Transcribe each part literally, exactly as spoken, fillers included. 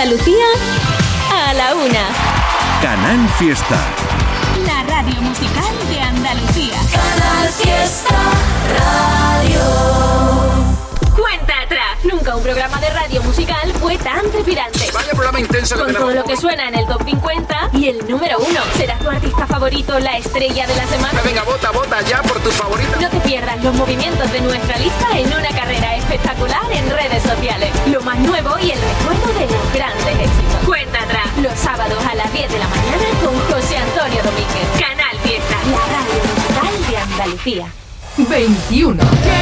Andalucía a la una. Canal Fiesta. La radio musical de Andalucía. Canal Fiesta Radio. Cuenta atrás. Nunca un programa de radio musical fue tan trepidante. Vaya programa intenso que Con tenemos. todo lo que suena en el top cincuenta y el número uno. ¿Será tu artista favorito la estrella de la semana? Venga, vota, vota ya por tu favorita. No te pierdas los movimientos de nuestra lista en una carrera espectacular en redes sociales. Lo más nuevo y el recuerdo de los grandes éxitos. Cuenta atrás. Los sábados a las diez de la mañana con José Antonio Domínguez. Canal Fiesta. La radio musical de Andalucía. veintiuno.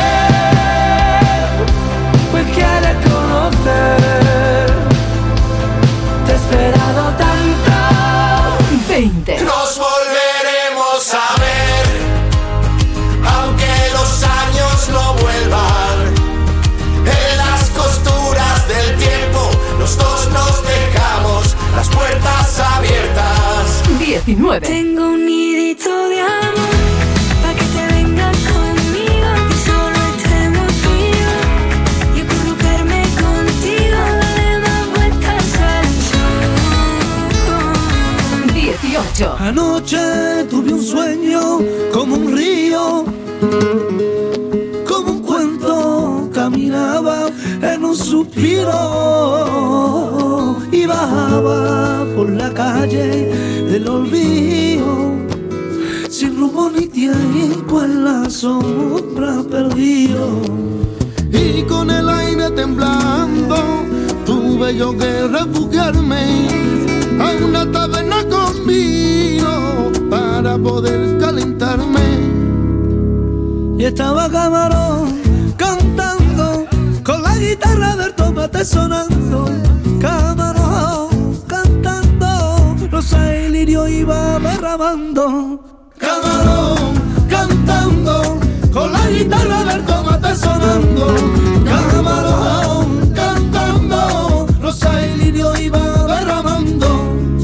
Pues quiere conocer. Te he esperado tanto. veinte. Nos volveremos a ver, aunque los años no vuelvan. En las costuras del tiempo, los dos nos dejamos las puertas abiertas. diecinueve. Tengo un nidito de amor pa' que te vengas conmigo, que solo estemos tú y yo. Yo puedo verme contigo, darle más vueltas al sol. dieciocho. Anoche tuve un sueño como un río, como un cuento, caminaba en un suspiro y bajaba por la calle del olvido, sin rumbo ni tiempo, en la sombra perdido. Y con el aire temblando tuve yo que refugiarme a una taberna conmigo para poder calentarme. Y estaba Camarón cantando con la guitarra del tomate sonando. Camarón cantando, Rosa y Lirio iba derramando. Camarón cantando con la guitarra del tomate sonando. Camarón cantando, Rosa y Lirio iba derramando.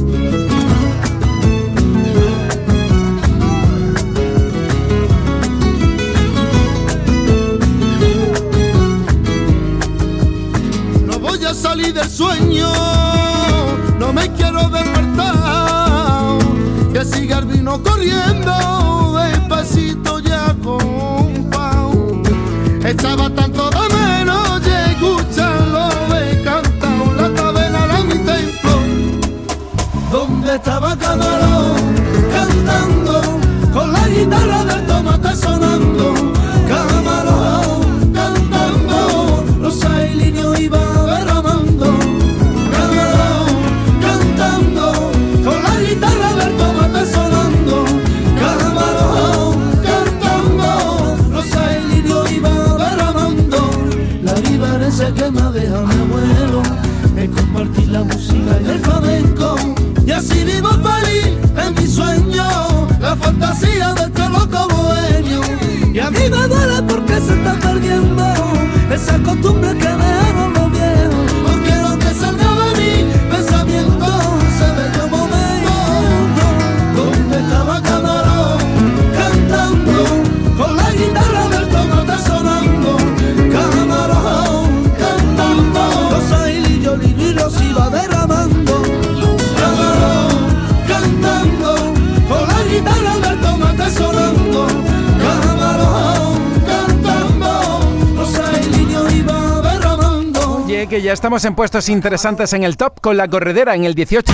No voy a salir del sueño, no me quiero despertar, que siga el vino corriendo despacito ya compao. Estaba tanto de menos de escucharlo de cantao. La taberna era mi templo, donde estaba Camarón cantando con la guitarra del tomate sonando. Camarón cantando, Rosa y Lirio iba derramando. Camarón cantando con la guitarra del tomate sonando. Camarón cantando, Rosa y Lirio iba derramando. La vivarencia que me deja mi abuelo es compartir la música y el flamenco, y así vivo feliz en mi sueño, la fantasía de este loco bohemio. Y a mí me duele porque se está perdiendo esa costumbre que dejaron los viejos. No quiero que salga de mi pensamiento ese bello momento donde estaba Camarón cantando con la guitarra del tomate sonando. Camarón cantando, Rosa y Lirio, Lirio se iba derramando. Camarón cantando con la guitarra del tomate sonando. Camarón cantando, Rosa y Lirio iba derramando. Oye, que ya estamos en puestos interesantes en el top con La Corredera en el dieciocho.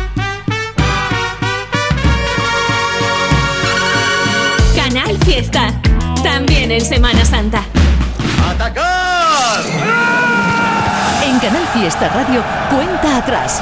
Canal Fiesta. También en Semana Santa. ¡Atacar! En Canal Fiesta Radio, cuenta atrás.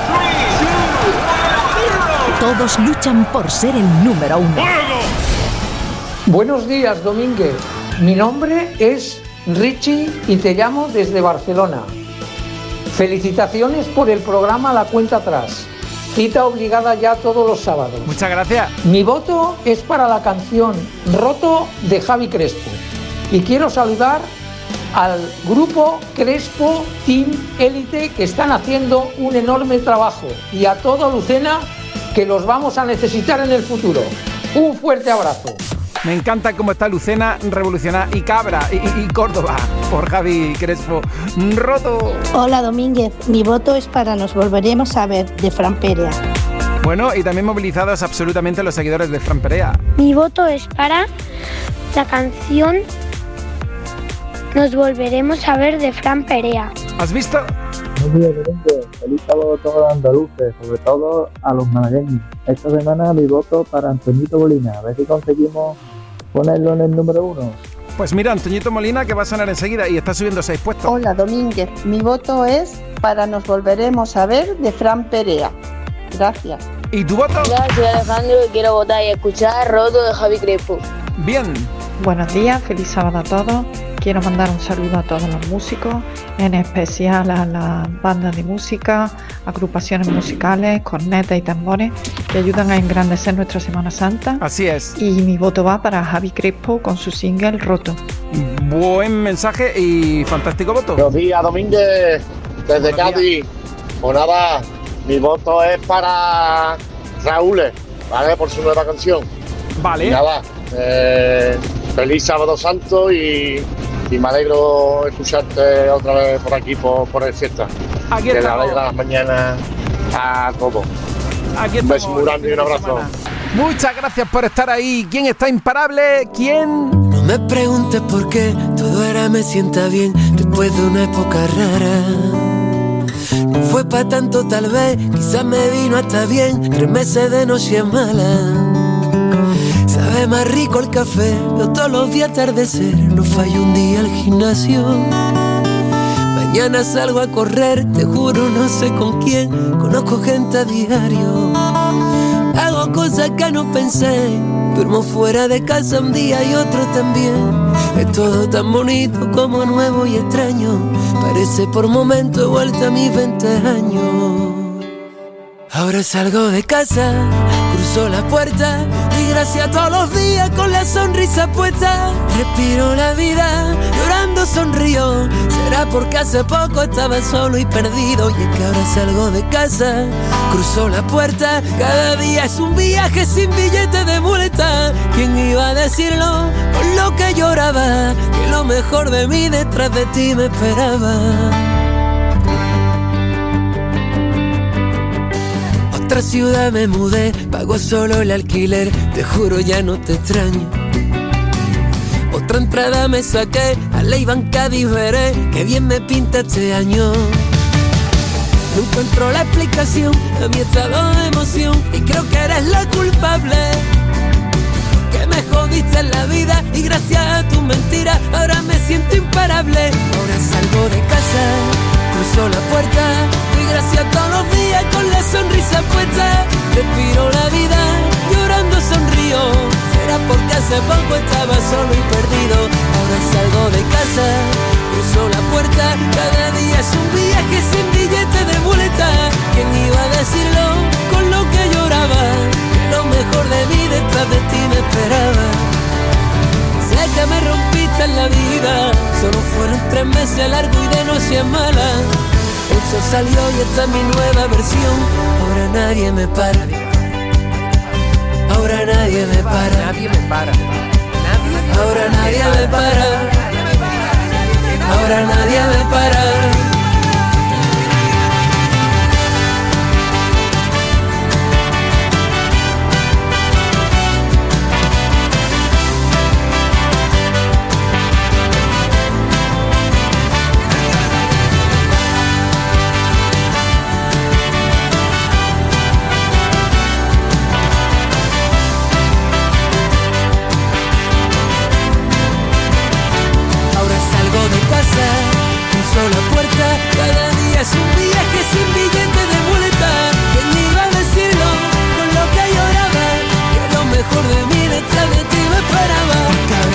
Todos luchan por ser el número uno. Buenos días, Domínguez. Mi nombre es Richie y te llamo desde Barcelona. Felicitaciones por el programa La Cuenta Atrás. Cita obligada ya todos los sábados. Muchas gracias. Mi voto es para la canción Roto de Javi Crespo. Y quiero saludar al grupo Crespo Team Élite, que están haciendo un enorme trabajo. Y a todo Lucena, que los vamos a necesitar en el futuro. Un fuerte abrazo. Me encanta cómo está Lucena, Revolucionar y Cabra y, y, y Córdoba por Javi Crespo. Roto. Hola Domínguez, mi voto es para Nos volveremos a ver, de Fran Perea. Bueno, y también movilizados absolutamente los seguidores de Fran Perea. Mi voto es para la canción Nos volveremos a ver, de Fran Perea. ¿Has visto? Buenos días, Domínguez. Feliz sábado a todos los andaluces, sobre todo a los malagueños. Esta semana mi voto para Antoñito Molina, a ver si conseguimos ponerlo en el número uno. Pues mira, Antoñito Molina, que va a sonar enseguida y está subiendo seis puestos. Hola Domínguez, mi voto es para Nos volveremos a ver, de Fran Perea. Gracias. ¿Y tu voto? Hola, soy Alejandro y quiero votar y escuchar Roto de Javi Crespo. Bien. Buenos días, feliz sábado a todos. Quiero mandar un saludo a todos los músicos, en especial a las bandas de música, agrupaciones musicales, cornetas y tambores que ayudan a engrandecer nuestra Semana Santa. Así es. Y mi voto va para Javi Crespo con su single Roto. Buen mensaje y fantástico voto. Buenos días, Domínguez, desde Cádiz. Pues nada, mi voto es para Raúl, ¿vale? Por su nueva canción. Vale. Y nada, eh, feliz Sábado Santo y, y me alegro escucharte otra vez por aquí, por, por el fiesta. Aquí que le estamos. alegra las mañanas a todos. Aquí un beso muy grande y un abrazo. Muchas gracias por estar ahí. ¿Quién está imparable? ¿Quién? No me preguntes por qué, todo ahora me sienta bien después de una época rara. No fue pa' tanto tal vez, quizás me vino hasta bien, tres meses de noche mala. Sabe más rico el café, veo todos los días atardecer, no fallo un día al gimnasio. Mañana salgo a correr, te juro no sé con quién, conozco gente a diario. Hago cosas que no pensé, duermo fuera de casa un día y otro también. Es todo tan bonito como nuevo y extraño, parece por momentos vuelta a mis veinte años. Ahora salgo de casa, cruzo la puerta y gracias a todos los días con la sonrisa puesta. Respiro la vida, llorando sonrío. Será porque hace poco estaba solo y perdido. Y es que ahora salgo de casa, cruzo la puerta. Cada día es un viaje sin billete de muleta. ¿Quién iba a decirlo? Con lo que lloraba, que lo mejor de mí detrás de ti me esperaba. Otra ciudad me mudé, pago solo el alquiler, te juro ya no te extraño. Otra entrada me saqué, a Ley Cádiz veré, que bien me pinta este año. No encuentro la explicación a mi estado de emoción y creo que eres la culpable. Que me jodiste en la vida y gracias a tu mentira ahora me siento imparable. Ahora salgo de casa, cruzo la puerta y gracias a todos los días con la sonrisa puesta. Respiro la vida, llorando sonrío. Será porque hace poco estaba solo y perdido. Ahora salgo de casa, cruzo la puerta. Cada día es un viaje sin billete de muleta. ¿Quién iba a decirlo con lo que lloraba? Que lo mejor de mí detrás de ti me esperaba. Sé que me rompiste en la vida, solo fueron tres meses largos y de noche mala. El sol salió y esta es mi nueva versión. Ahora nadie me para. Ahora nadie me para. Nadie me para. Ahora nadie me para. Ahora nadie me para. Cruzo la puerta, cada día es un viaje sin billete de muleta. ¿Quién iba a decirlo con lo que lloraba? Que lo mejor de mí detrás de ti me esperaba.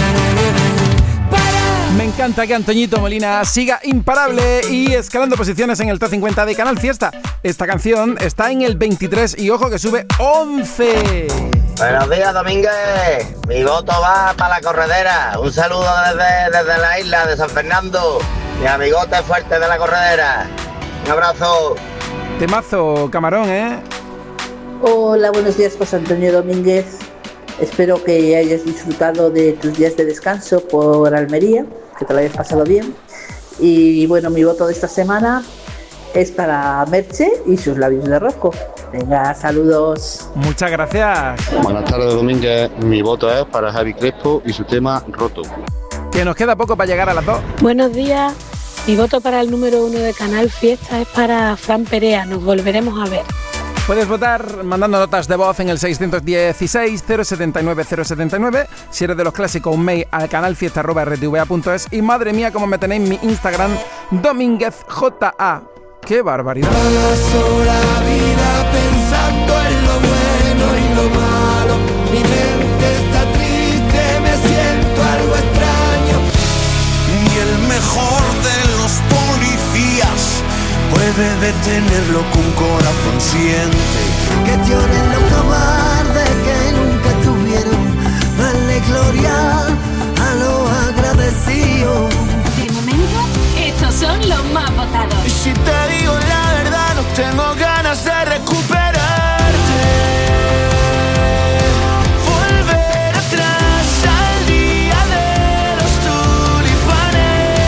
Me encanta que Antoñito Molina siga imparable y escalando posiciones en el top cincuenta de Canal Fiesta. Esta canción está en el veintitrés y ojo que sube once. Buenos días, Domínguez. Mi voto va para la corredera. Un saludo desde, desde la isla de San Fernando. Mi amigote fuerte de la corredera. Un abrazo. Temazo, Camarón, ¿eh? Hola, buenos días, José Antonio Domínguez. Espero que hayas disfrutado de tus días de descanso por Almería, que te lo hayas pasado bien. Y bueno, mi voto de esta semana es para Merche y sus labios de rosco. Venga, saludos. Muchas gracias. Buenas tardes, Domínguez. Mi voto es para Javi Crespo y su tema Roto. Que nos queda poco para llegar a las dos. Buenos días. Mi voto para el número uno de Canal Fiesta es para Fran Perea. Nos volveremos a ver. Puedes votar mandando notas de voz en el seiscientos dieciséis cero setenta y nueve cero setenta y nueve. Si eres de los clásicos, un mail al canalfiesta arroba r t v a punto es. Y madre mía, cómo me tenéis en mi Instagram, DomínguezJA. ¡Qué barbaridad! Paso la vida pensando en lo bueno y lo malo. Mi mente está triste, me siento algo extraño. Ni el mejor de los policías puede detenerlo con corazón siente. Que lloren los cobardes que nunca tuvieron. Dale gloria a los agradecidos. De momento, estos son los más votados. Y si te digo la verdad, no tengo ganas de recuperarte. Volver atrás al día de los tulipanes.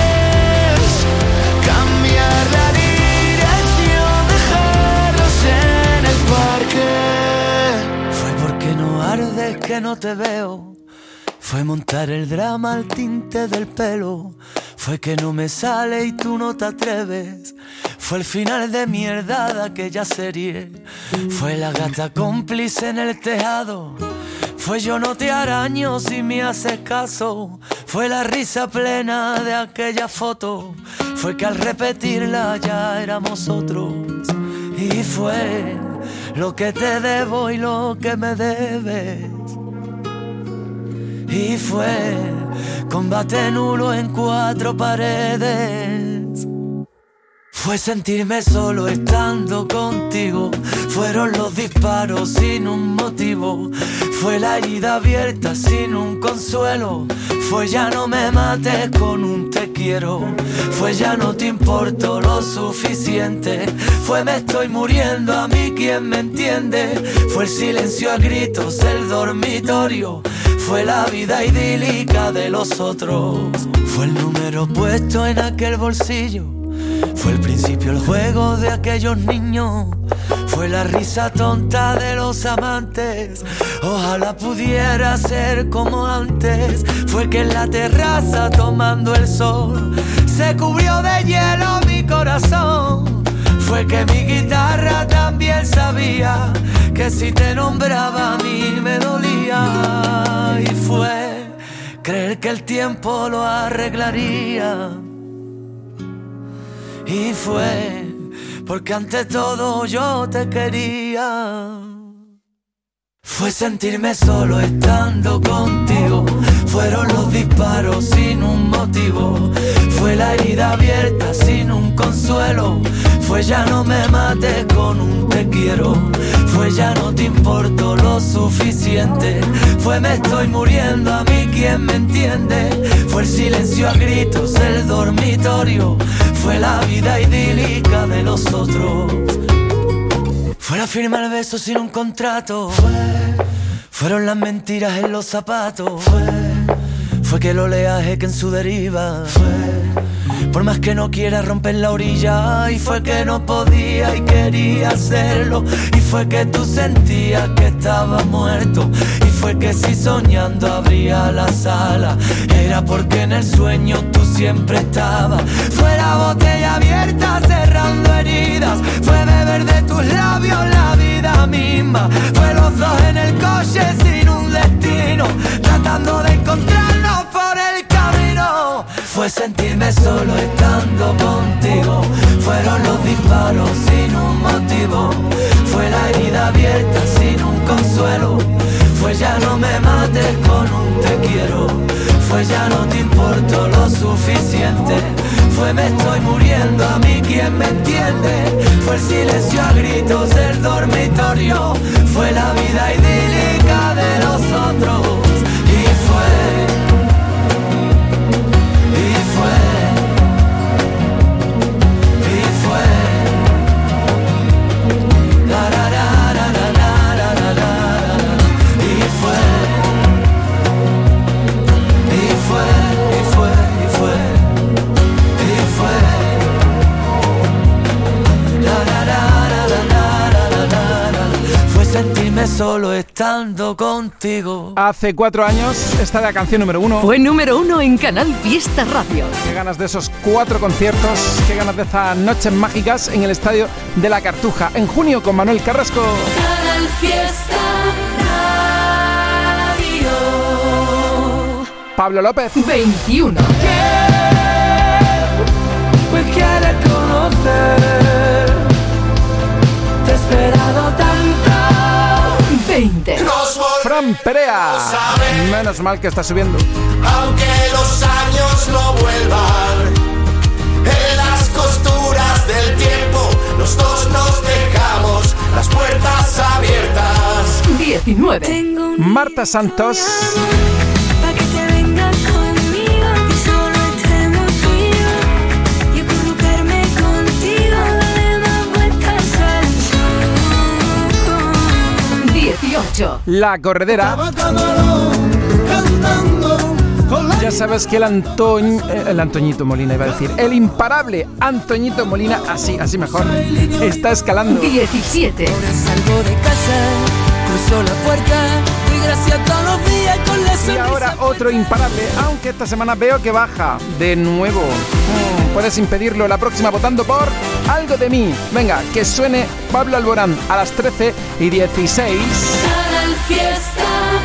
Cambiar la dirección, dejarlos en el parque. Fue porque no ardes que no te veo. Fue montar el drama al tinte del pelo. Fue que no me sale y tú no te atreves. Fue el final de mierda de aquella serie. Fue la gata cómplice en el tejado. Fue yo no te araño si me haces caso. Fue la risa plena de aquella foto. Fue que al repetirla ya éramos otros. Y fue lo que te debo y lo que me debes. Y fue combate nulo en cuatro paredes. Fue sentirme solo estando contigo. Fueron los disparos sin un motivo. Fue la herida abierta sin un consuelo. Fue ya no me mates con un te quiero. Fue ya no te importo lo suficiente. Fue me estoy muriendo, a mí quien me entiende. Fue el silencio a gritos, el dormitorio. Fue la vida idílica de los otros. Fue el número puesto en aquel bolsillo. Fue el principio, el juego de aquellos niños. Fue la risa tonta de los amantes. Ojalá pudiera ser como antes. Fue que en la terraza tomando el sol se cubrió de hielo mi corazón. Fue que mi guitarra también sabía que si te nombraba a mí me dolía. Y fue creer que el tiempo lo arreglaría. Y fue porque ante todo yo te quería. Fue sentirme solo estando contigo. Fueron los disparos sin un motivo. Fue la herida abierta sin un consuelo. Fue ya no me mates con un te quiero. Fue ya no te importo lo suficiente. Fue me estoy muriendo, a mí quien me entiende. Fue el silencio a gritos, el dormitorio. Fue la vida idílica de los otros. Fue la firma el beso sin un contrato. Fue, fueron las mentiras en los zapatos. Fue, fue que el oleaje que en su deriva. Fue, por más que no quiera romper la orilla. Y fue que no podía y quería hacerlo. Y fue que tú sentías que estaba muerto. Y fue que si soñando abría la sala, era porque en el sueño tú siempre estabas. Fue la botella abierta cerrando heridas. Fue beber de tus labios la vida misma. Fue los dos en el coche sin un destino, tratando de encontrarnos por el camino. Fue sentirme solo estando contigo. Fueron los disparos sin un motivo. Fue la herida abierta sin un consuelo. Fue ya no me mates con un te quiero. Fue ya no te importo lo suficiente. Fue me estoy muriendo, a mí quien me entiende. Fue el silencio a gritos del dormitorio. Fue la vida idílica de los otros. Y fue, y fue, y fue. La, la, la, la, la, la, la, la, la. Y fue. estando contigo. Hace cuatro años, esta era la canción número uno. Fue número uno en Canal Fiesta Radio. Qué ganas de esos cuatro conciertos, qué ganas de esas noches mágicas en el Estadio de la Cartuja, en junio con Manuel Carrasco. Canal Fiesta Radio. Pablo López. veintiuno. Me quieres conocer, te he esperado tanto. veinte. Fran Perea. Menos mal que está subiendo. Aunque los años no vuelvan, en las costuras del tiempo los dos nos dejamos las puertas abiertas. diecinueve. Marta Santos. Pa' que te vengas conmigo, que solo estemos tú y yo. Y acurrucarme contigo, darle más vueltas al sol. dieciocho. La corredera. Ya sabes que el Antoñ, el Antoñito Molina iba a decir, el imparable Antoñito Molina, así, así mejor, está escalando. diecisiete. Salgo de casa, cruzo la puerta, doy gracias todos los días con la sonrisa. Y ahora otro imparable, aunque esta semana veo que baja de nuevo. Mm, puedes impedirlo la próxima votando por Algo de mí. Venga, que suene Pablo Alborán a las trece y dieciséis. Canal Fiesta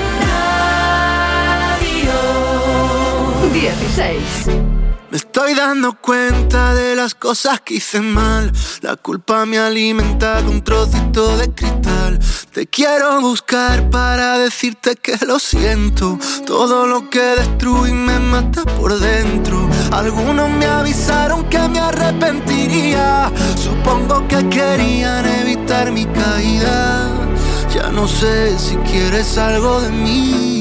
Radio. dieciséis. Me estoy dando cuenta de las cosas que hice mal. La culpa me alimenta con un trocito de cristal. Te quiero buscar para decirte que lo siento. Todo lo que destruí me mata por dentro. Algunos me avisaron que me arrepentiría. Supongo que querían evitar mi caída. Ya no sé si quieres algo de mí.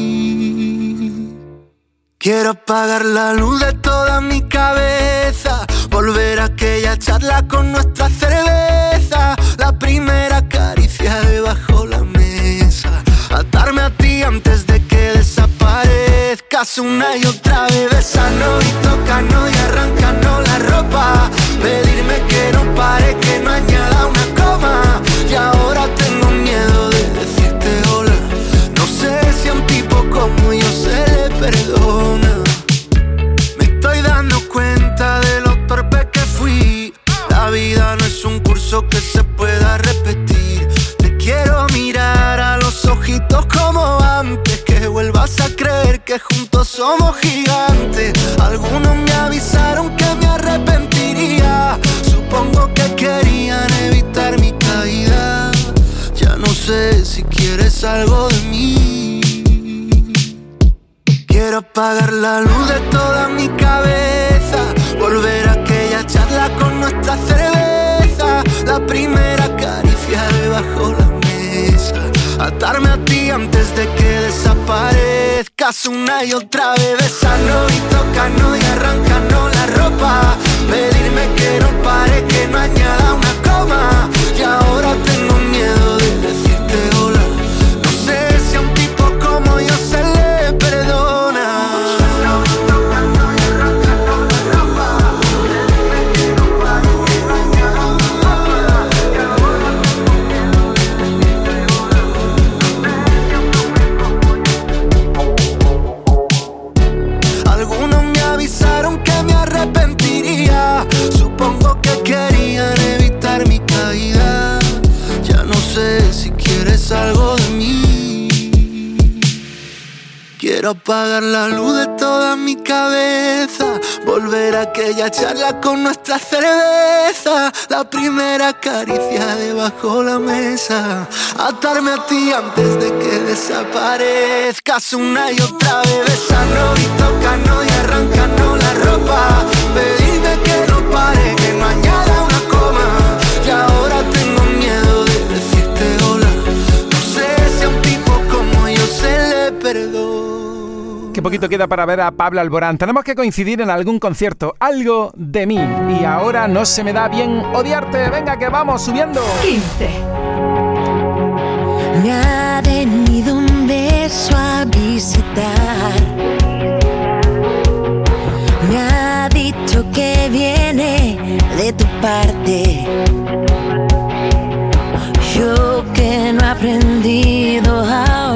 Quiero apagar la luz de toda mi cabeza, volver a aquella charla con nuestra cerveza, la primera caricia debajo la mesa, atarme a ti antes de que desaparezcas una y otra vez, besarnos y tocarnos y arrancarnos la ropa, pedirme que no pare, que no añada una coma, y ahora tengo miedo de decirte hola, no sé si a un tipo como yo se le perdona. Me estoy dando cuenta de lo torpe que fui. La vida no es un curso que se pueda repetir. Te quiero mirar a los ojitos como antes, que vuelvas a creer que juntos somos gigantes. Algunos me avisaron que me arrepentiría. Supongo que querían evitar mi caída. Ya no sé si quieres algo de mí. Quiero apagar la luz de toda mi cabeza, volver a aquella charla con nuestra cerveza, la primera caricia debajo la mesa, atarme a ti antes de que desaparezcas una y otra vez, besarnos y tocarnos y arrancarnos la ropa, pedirme que no pare, que no añada una coma, y ahora tengo miedo de decirte hola, no sé si a un tipo como yo se le perdona. Supongo que querían evitar mi caída. Ya no sé si quieres algo de mí. Quiero apagar la luz de toda mi cabeza, volver a aquella charla con nuestra cerveza, la primera caricia debajo la mesa, atarme a ti antes de que desaparezcas una y otra vez, besarnos y tocarnos y arrancarnos la ropa, pedirme que no pare, que no añada una coma, y ahora tengo miedo de decirte hola, no sé si a un tipo como yo se le perdona. Qué poquito queda para ver a Pablo Alborán. Tenemos que coincidir en algún concierto. Algo de mí. Y ahora no se me da bien odiarte. Venga, que vamos subiendo. quince. Me ha venido un beso a visitar. Me ha dicho que viene de tu parte. Yo que no he aprendido a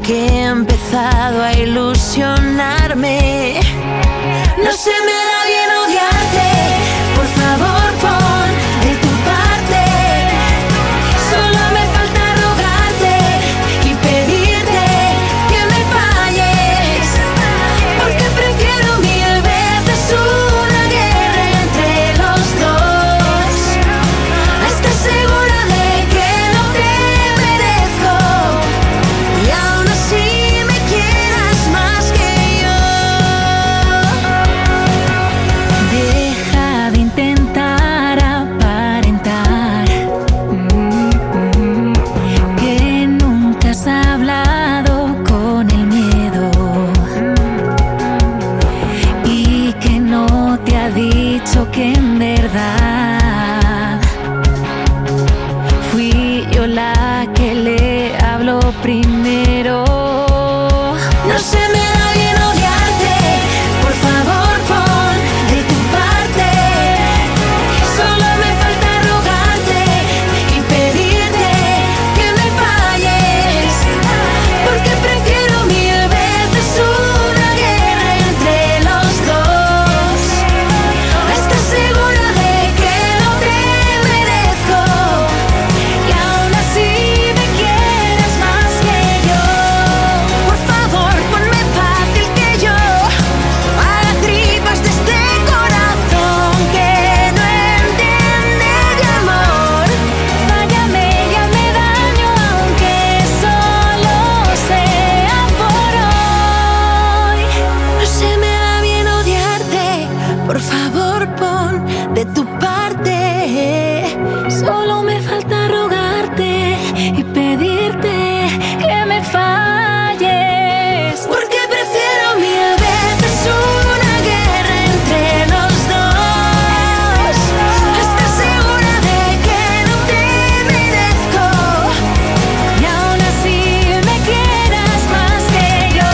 que he empezado a ilusionarme. No se me da bien odiarte, por favor pon de tu parte. Solo me falta rogarte y pedirte que me falles, porque prefiero mil veces una guerra entre los dos. ¿Estás segura de que no te merezco y aún así me quieras más que yo? Deja de intentar aparentar mm, mm, que nunca has hablado con el miedo y que no te ha dicho que en verdad fui yo la que le habló primero. No se me da bien odiarte, por favor pon de tu parte. Solo me falta rogarte y pedirte que me falles, porque prefiero mil veces una guerra entre los dos. ¿Estás segura de que no te merezco y aún así me quieres más que yo? Por favor, ponme fácil que yo haga tripas de este corazón que no entiende de amor. Fállame y hazme daño aunque solo sea por hoy. No se me da bien odiarte, por favor pon de tu parte. Solo me falta rogarte y pedirte que me falles, porque prefiero mil veces una guerra entre los dos. ¿Estás segura de que no te merezco y aún así me quieras más que yo?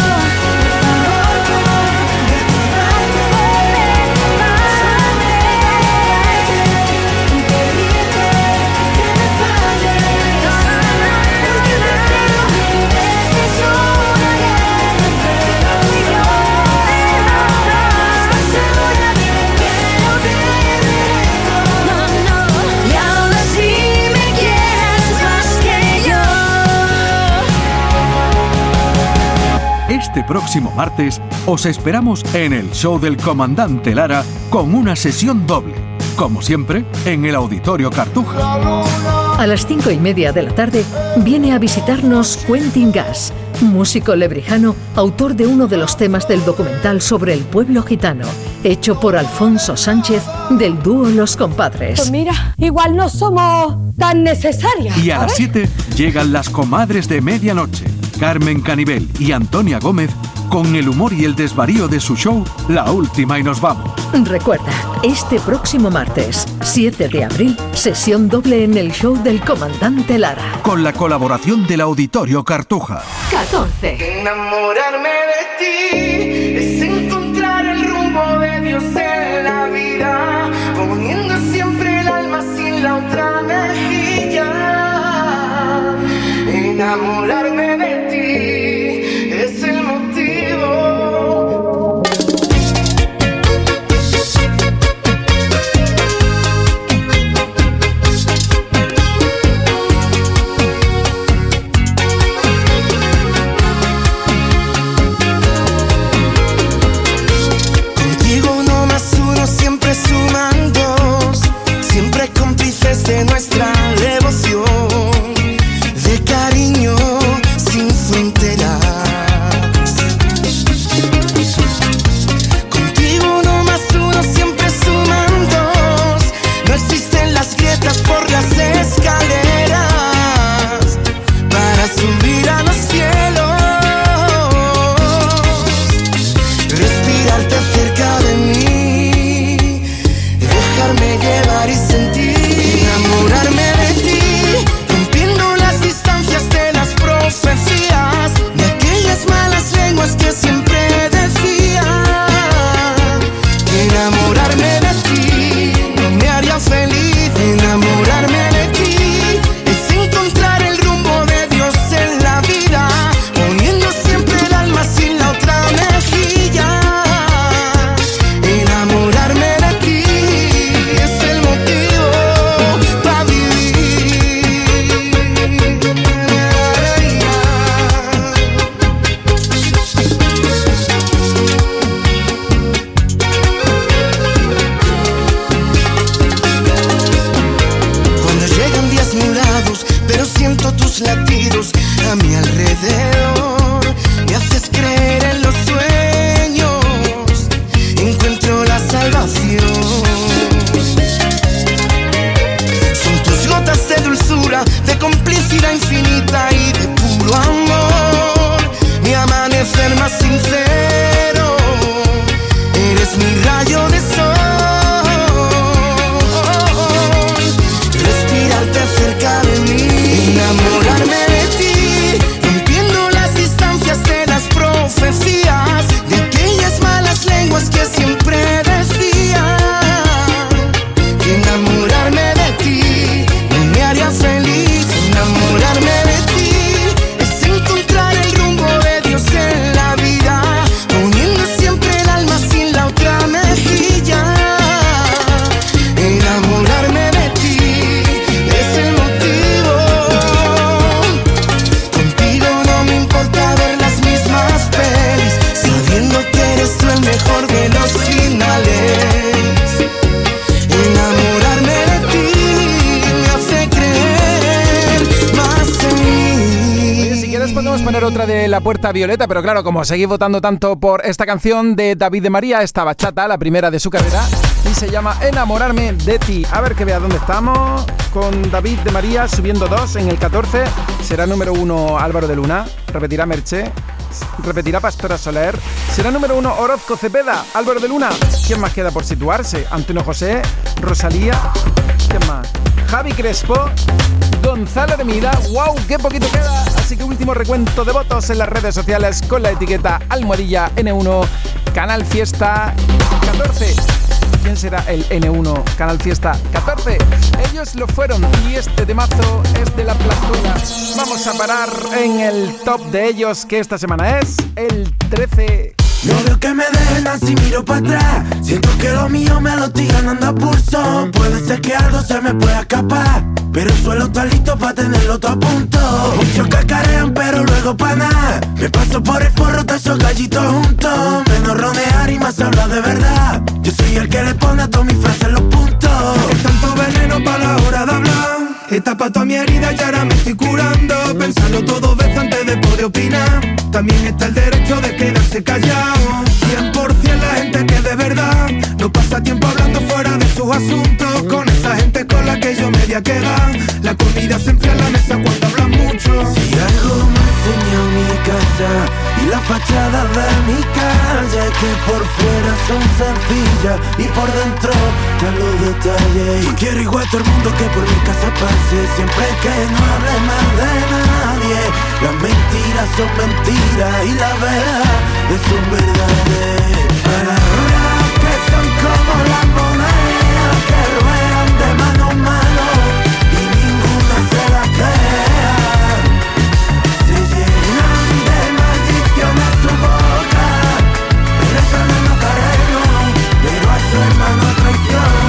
Y aún así me quieras más que yo. Este próximo martes os esperamos en el show del Comandante Lara con una sesión doble, como siempre, en el Auditorio Cartuja. A las cinco y media de la tarde viene a visitarnos Quentin Gas, músico lebrijano, autor de uno de los temas del documental sobre el pueblo gitano, hecho por Alfonso Sánchez del dúo Los Compadres. Pues mira, igual no somos tan necesarias. Y a las ¿sabes? siete llegan las comadres de medianoche, Carmen Canivel y Antonia Gómez, con el humor y el desvarío de su show La Última y Nos Vamos. Recuerda, este próximo martes, siete de abril, sesión doble en el show del Comandante Lara. Con la colaboración del Auditorio Cartuja. catorce. Enamorarme de ti es encontrar el rumbo de Dios en la vida, poniendo siempre el alma sin la otra mejilla. Enamorarme de ti es el motivo. otra de La Puerta Violeta, pero claro, como seguís votando tanto por esta canción de David de María, esta bachata, la primera de su carrera, y se llama Enamorarme de ti. A ver que vea dónde estamos, con David de María subiendo dos en el catorce, será número uno Álvaro de Luna, repetirá Merche, repetirá Pastora Soler, será número uno Orozco Cepeda, Álvaro de Luna. ¿Quién más queda por situarse? Antonio José, Rosalía, ¿quién más? Javi Crespo, Gonzalo Hermida. ¡Wow! ¡Qué poquito queda! Así que último recuento de votos en las redes sociales con la etiqueta almohadilla ene uno Canal Fiesta catorce. ¿Quién será el ene uno Canal Fiesta catorce? Ellos lo fueron y este temazo es de La Plazuela. Vamos a parar en el top de ellos, que esta semana es el trece. No veo que me dejen así, miro para atrás. Siento que lo mío me lo estoy ganando a pulso. Puede ser que algo se me pueda escapar, pero el suelo está listo para tenerlo todo a punto. Muchos cacarean pero luego pa' nada. Me paso por el forro todos esos gallitos juntos. Menos rodear y más hablar de verdad. Yo soy el que le pone a todas mis frases los puntos. Es tanto veneno para la hora de hablar. Está pa' toda mi herida y ahora me estoy curando. Pensando todo veces antes de poder opinar. También está el derecho de quedarse callado. Cien por cien la gente que de verdad no pasa tiempo hablando fuera de sus asuntos. Con esa gente con la que yo media queda. La comida se enfría en la mesa cuando hablan mucho. Si algo me enseñó mi casa y la fachada de mi calle, que por fuera son sencillas y por dentro están los detalles. Yo quiero igual todo el mundo que por mi casa pase, siempre que no hable mal de nadie. Las mentiras son mentiras y la verdad son verdades. Palabras que son como las monedas que ruedan de mano en mano y ninguna se las crea. Se llenan de maldición a su boca, rezan en los terrenos, pero a su hermano traiciona.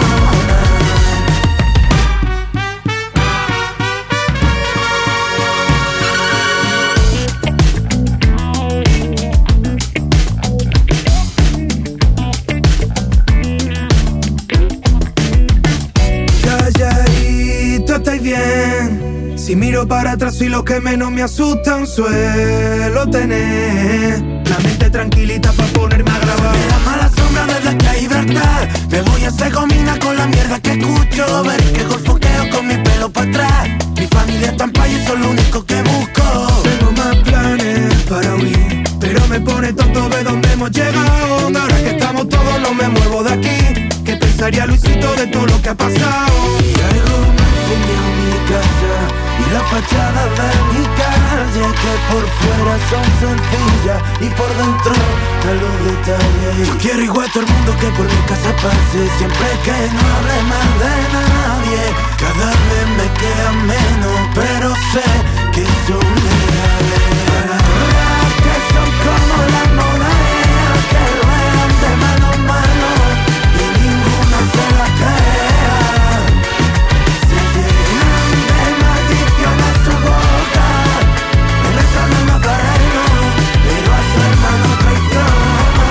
Estáis bien. Si miro para atrás soy lo que menos me asustan suelo tener. La mente tranquilita para ponerme a grabar. Me da mala sombra desde que hay libertad. Me voy a hacer gomina con la mierda que escucho. Ver que golfoqueo con mi pelo para atrás. Mi familia está en paz y eso es lo único que busco. Tengo más planes para huir, pero me pone tonto ver dónde hemos llegado. Ahora que estamos todos no me muevo de aquí. ¿Qué pensaría Luisito de todo lo que ha pasado? Y algo me enseñó mi casa y la fachada de mi calle, que por fuera son sencillas y por dentro están los detalles. Yo quiero igual todo el mundo que por mi casa pase, siempre que no hable mal de nadie. Cada vez me queda menos, pero sé que son reales. Palabras que son como las monedas que ruedan de mano en mano y ninguna se las crea. Se llenan de maldición a su boca, le rezan en los terrenos, pero a su hermano traiciona.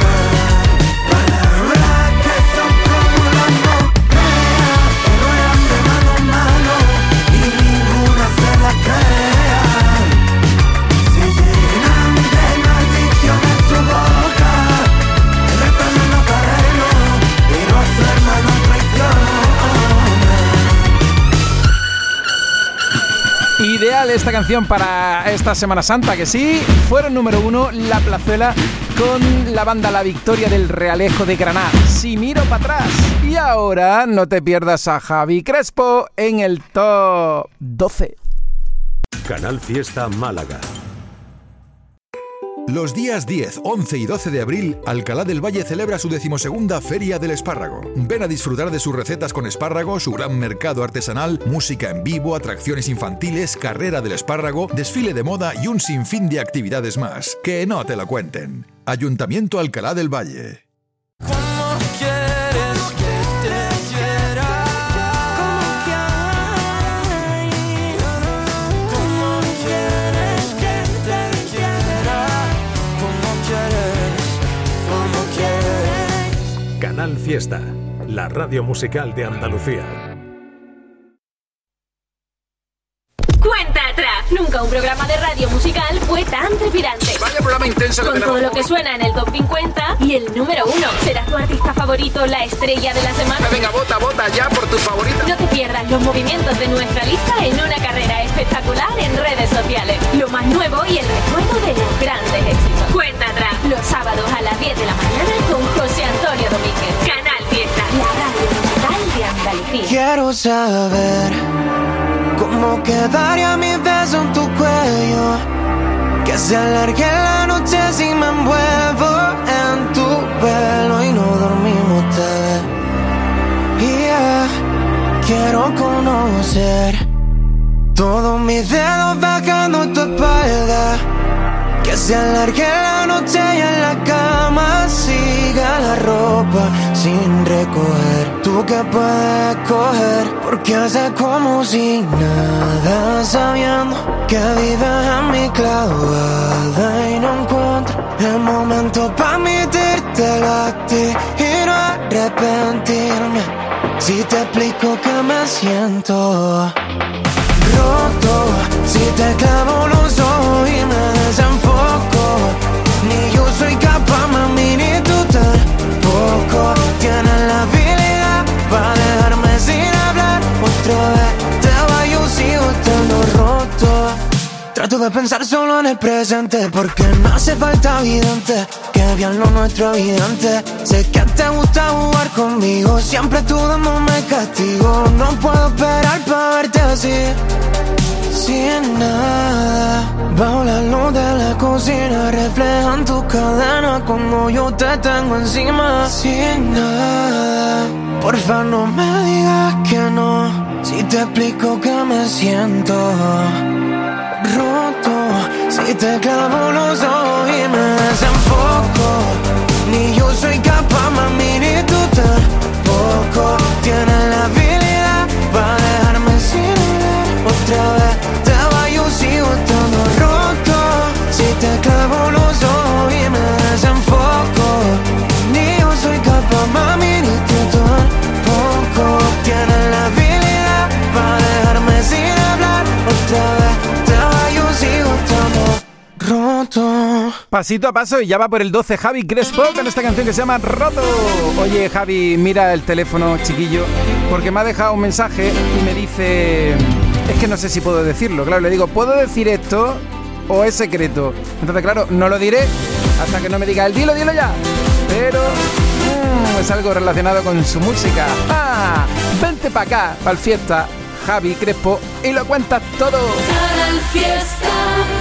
Palabras que son como las monedas que ruedan de mano en mano y ninguna se las crea. Se llenan de maldición a su boca, le rezan en los terrenos, pero a su hermano traiciona. Ideal esta canción para esta Semana Santa, que sí, fueron número uno La Plazuela con la banda La Victoria del Realejo de Granada. Si miro para atrás. Y ahora no te pierdas a Javi Crespo en el top doce. Canal Fiesta Málaga. Los días diez, once y doce de abril, Alcalá del Valle celebra su decimosegunda Feria del Espárrago. Ven a disfrutar de sus recetas con espárrago, su gran mercado artesanal, música en vivo, atracciones infantiles, carrera del espárrago, desfile de moda y un sinfín de actividades más. Que no te lo cuenten. Ayuntamiento Alcalá del Valle. Canal Fiesta, la radio musical de Andalucía. Cuenta atrás. Nunca Nunca un programa de radio musical fue tan trepidante. Vaya programa intenso que Con tenemos. todo lo que suena en el top cincuenta y el número uno. ¿Será tu artista favorito la estrella de la semana? Venga, vota, vota ya por tu favorita. No te pierdas los movimientos de nuestra lista en una carrera espectacular en redes sociales. Lo más nuevo y el recuerdo de los grandes éxitos. Cuenta atrás. Los sábados a las diez de la mañana con José Antonio Domínguez. Canal Fiesta. La radio musical de Andalucía. Quiero saber cómo quedaría mi beso en tu cuello, que se alargue la noche si me envuelvo en tu pelo y no dormimos tal. Y yeah, quiero conocer todos mis dedos bajando tu espalda, que se alargue la noche y en la cama siga la ropa sin recoger. Tú que puedes coger, porque haces como si nada, sabiendo que vives en mi clavada y no encuentro el momento para admitírtelo a ti y no arrepentirme. Si te explico que me siento roto, si te clavo los ojos y me desenfoco, ni yo soy capaz, mami, ni tú tampoco. Tienes la habilidad para dejarme sin hablar otra vez. Te va, yo sigo estando roto. Trato de pensar solo en el presente, porque no hace falta evidente que vean lo nuestro evidente. Sé que te gusta jugar conmigo, siempre tú dándome castigo. No puedo esperar para verte así, sin nada. Bajo la luz de la cocina reflejan tus cadenas como yo te tengo encima. Sin nada, porfa no me digas que no, si te explico que me siento roto, si te clavo los ojos y me desenfoco, ni yo soy capaz, mami, ni tú tampoco. Tienes la habilidad para dejarme sin hablar otra vez. Te va, yo sigo estando roto, si te clavo los ojos y me desenfoco, ni yo soy capaz, mami, ni tú tampoco. Tienes la habilidad para dejarme sin hablar otra vez. Roto. Pasito a paso y ya va por el doce Javi Crespo con esta canción que se llama Roto. Oye, Javi, mira el teléfono, chiquillo, porque me ha dejado un mensaje y me dice... Es que no sé si puedo decirlo. Claro, le digo, ¿puedo decir esto o es secreto? Entonces, claro, no lo diré hasta que no me diga el dilo, dilo ya. Pero mmm, es algo relacionado con su música. ¡Ah! Vente para acá, para el fiesta, Javi Crespo, y lo cuentas todo. Canal Fiesta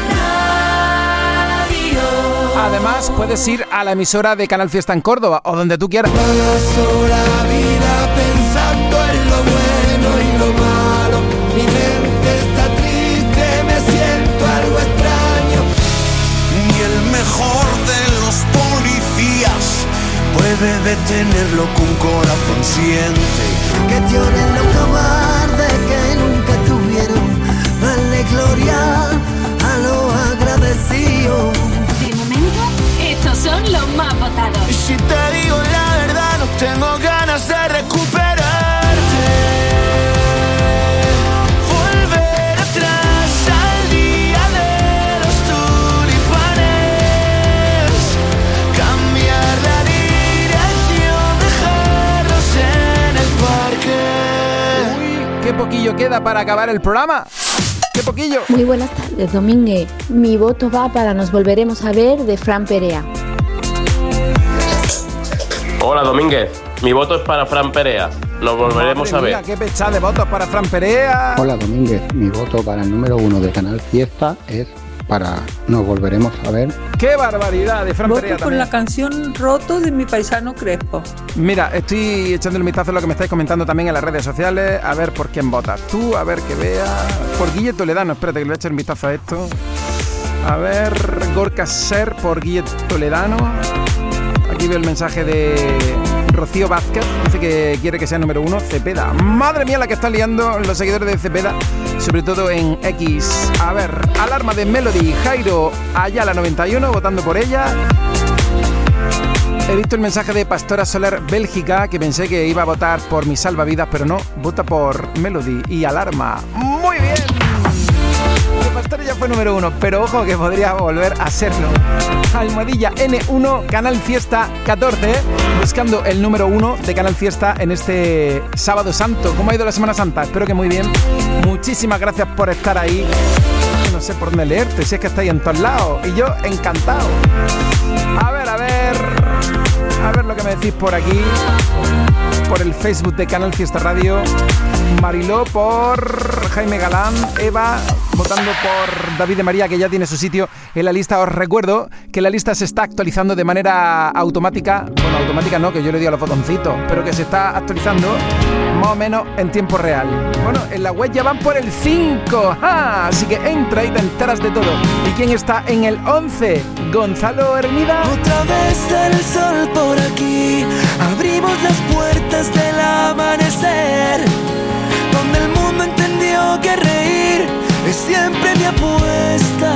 Radio. Además, puedes ir a la emisora de Canal Fiesta en Córdoba o donde tú quieras. Paso la vida pensando en lo bueno y lo malo. Mi mente está triste, me siento algo extraño. Ni el mejor de los policías puede detenerlo con corazón siente. Que te oren los cobardes que nunca tuvieron darle gloria a los agradecidos. De momento, estos son los más votados. Y si te digo la verdad, no tengo ganas de recuperarte. Volver atrás al día de los tulipanes. Cambiar la dirección, dejarlos en el parque. Uy, qué poquillo queda para acabar el programa. ¡Qué poquillo! Muy buenas tardes, Domínguez. Mi voto va para Nos volveremos a ver de Fran Perea. Hola, Domínguez. Mi voto es para Fran Perea. Nos volveremos Madre a mía, ver. ¡Qué pechada de votos para Fran Perea! Hola, Domínguez. Mi voto para el número uno de Canal Fiesta es para Nos volveremos a ver. ¡Qué barbaridad de Fran Voto Perea por también! la canción Roto de mi paisano Crespo. Mira, estoy echando un vistazo a lo que me estáis comentando también en las redes sociales. A ver por quién votas tú, a ver que vea. Por Guille Toledano, espérate que le voy a echar un vistazo a esto. A ver, Gorka Ser por Guille Toledano. Aquí veo el mensaje de Rocío Vázquez. Dice que quiere que sea número uno Cepeda. Madre mía la que están liando los seguidores de Cepeda, sobre todo en X. A ver, alarma de Melody. Jairo Ayala noventa y uno, votando por ella. He visto el mensaje de Pastora Soler Bélgica, que pensé que iba a votar por mi salvavidas, pero no, vota por Melody y Alarma. Muy bien. Qué Pastor ya fue número uno, pero ojo que podría volver a serlo. Almohadilla N uno, Canal Fiesta catorce, buscando el número uno de Canal Fiesta en este Sábado Santo. ¿Cómo ha ido la Semana Santa? Espero que muy bien. Muchísimas gracias por estar ahí. No sé por dónde leerte, si es que estáis en todos lados. Y yo encantado. A ver, a ver. A ver lo que me decís por aquí. Por el Facebook de Canal Fiesta Radio. Mariló por Jaime Galán. Eva votando por David de María, que ya tiene su sitio en la lista. Os recuerdo que la lista se está actualizando de manera automática. Bueno, automática no, que yo le di a los botoncitos, pero que se está actualizando más o menos en tiempo real. Bueno, en la web ya van por el cinco. ¡Ah! Así que entra y te enteras de todo. ¿Y quién está en el once? Gonzalo Hermida. Otra vez el sol por aquí. Abrimos las puertas del amanecer, donde el mundo entendió que reír es siempre mi apuesta.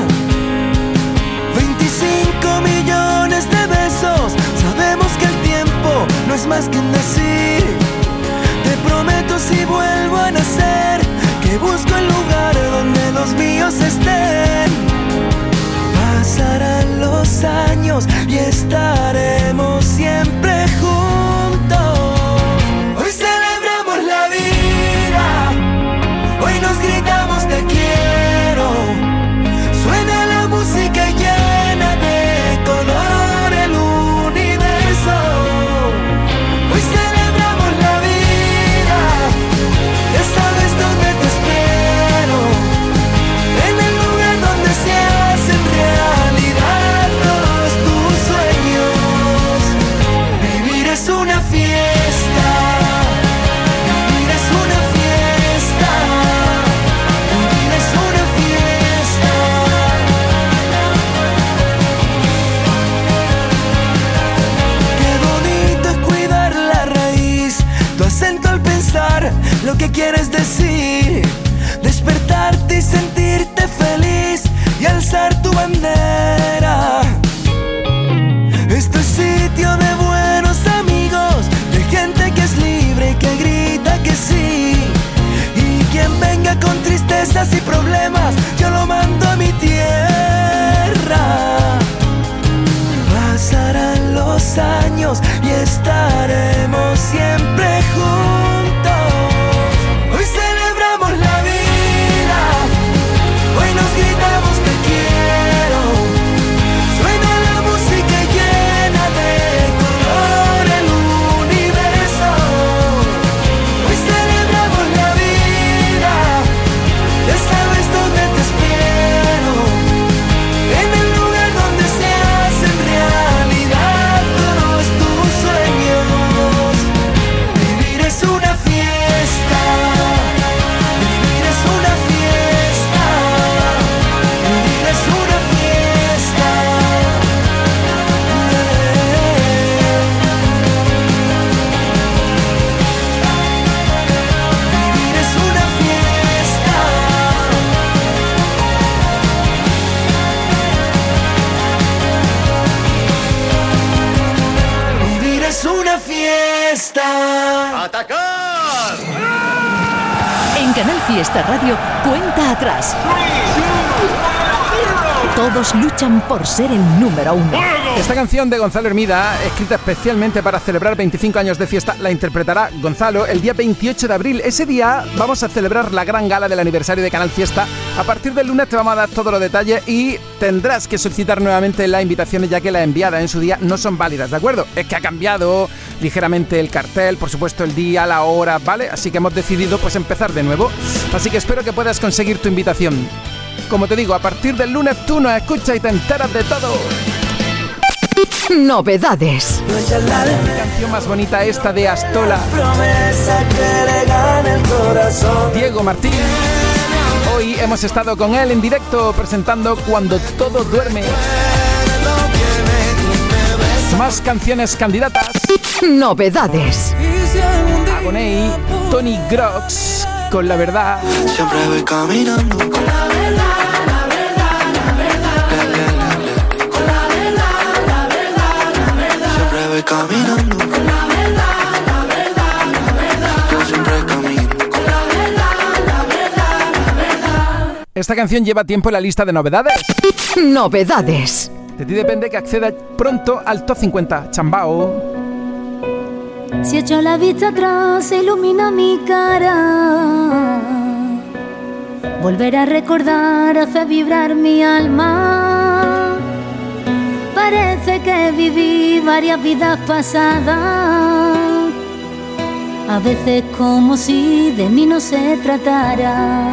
veinticinco millones de besos. Sabemos que el tiempo no es más que un decir. Te prometo, si vuelvo a nacer, que busco el lugar donde los míos estén. Pasarán los años y estaremos siempre juntos. Hoy celebramos la vida, hoy nos gritamos te quiero. Suena la música y llena de color el universo. Hoy celebramos la vida, ya sabes dónde te espero. En el lugar donde se hacen realidad todos tus sueños. Vivir es una fiesta, vivir es una fiesta, vivir es una fiesta. Qué bonito es cuidar la raíz, tu acento al pensar lo que quieres decir, despertarte y sentirte feliz y alzar tu bandera. Esto es sitio de buenos amigos, de gente que es libre y que grita que sí. Y quien venga con tristezas y problemas, yo lo mando a mi tierra. Pasarán los años y estaremos siempre juntos. Hoy celebramos la vida, hoy nos gritamos te quiero. Suena la música llena de color el universo. Hoy celebramos la vida, ya sabes dónde te espero. En el lugar donde se hacen realidad todos tus sueños. Vivir es una fiesta, vivir es una fiesta, vivir es una fiesta. Vivir es una fiesta. Vivir es una fiesta. ¡Atacar! En Canal Fiesta Radio, cuenta atrás. Todos luchan por ser el número uno. Esta canción de Gonzalo Hermida, escrita especialmente para celebrar veinticinco años de fiesta, la interpretará Gonzalo el día veintiocho de abril. Ese día vamos a celebrar la gran gala del aniversario de Canal Fiesta. A partir del lunes te vamos a dar todos los detalles y tendrás que solicitar nuevamente las invitaciones, ya que las enviadas en su día no son válidas, ¿de acuerdo? Es que ha cambiado ligeramente el cartel, por supuesto el día, la hora, ¿vale? Así que hemos decidido pues empezar de nuevo. Así que espero que puedas conseguir tu invitación. Como te digo, a partir del lunes tú nos escuchas y te enteras de todo. Novedades. La canción más bonita, esta de Astola. Promesa que le gane el corazón. Diego Martín. Hoy hemos estado con él en directo presentando Cuando todo duerme. Más canciones candidatas. Novedades. Agoney, Tony Grox con La Verdad. Siempre voy caminando con la verdad, la verdad, la verdad. Con la verdad, la verdad, la verdad. Siempre voy caminando con la verdad, la verdad, la verdad. Yo siempre camino con la verdad, la verdad, la verdad. esta canción lleva tiempo en la lista de novedades. Novedades. De ti depende que acceda pronto al top cincuenta. Chambao. Si echo la vista atrás, se ilumina mi cara. Volver a recordar hace vibrar mi alma. Parece que viví varias vidas pasadas. A veces como si de mí no se tratara.